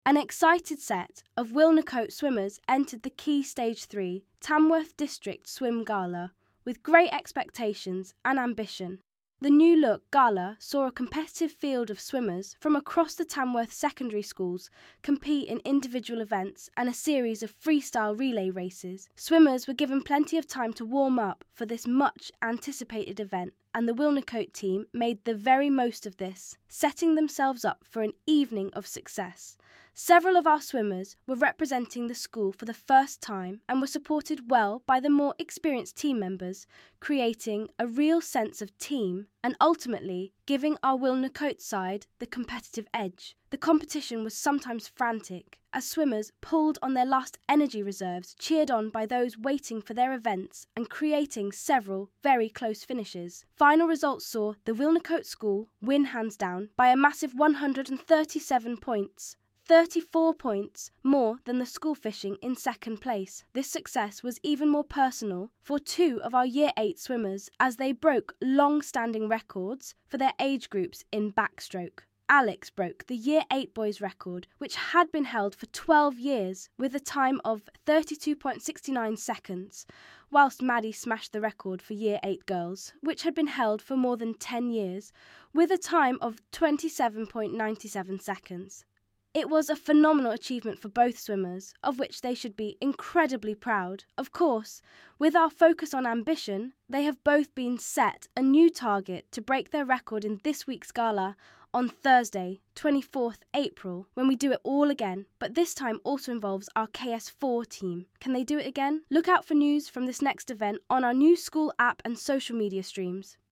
An excited set of Wilnecote swimmers entered the key Stage 3 Tamworth District Swim Gala with great expectations and ambition. The new look gala saw a competitive field of swimmers from across the Tamworth secondary schools compete in individual events and a series of freestyle relay races. Swimmers were given plenty of time to warm up for this much anticipated event, and the Wilnecote team made the very most of this, setting themselves up for an evening of success. Several of our swimmers were representing the school for the first time and were supported well by the more experienced team members, creating a real sense of team and ultimately giving our Wilnecote side the competitive edge. The competition was sometimes frantic, as swimmers pulled on their last energy reserves, cheered on by those waiting for their events and creating several very close finishes. Final results saw the Wilnecote School win hands down by a massive 137 points. 34 points more than the school fishing in second place. This success was even more personal for two of our Year 8 swimmers as they broke long-standing records for their age groups in backstroke. Alex broke the Year 8 boys record, which had been held for 12 years with a time of 32.69 seconds, whilst Maddie smashed the record for Year 8 girls, which had been held for more than 10 years, with a time of 27.97 seconds. It was a phenomenal achievement for both swimmers, of which they should be incredibly proud. Of course, with our focus on ambition, they have both been set a new target to break their record in this week's gala on Thursday, 24th April, when we do it all again, but this time also involves our KS4 team. Can they do it again? Look out for news from this next event on our new school app and social media streams.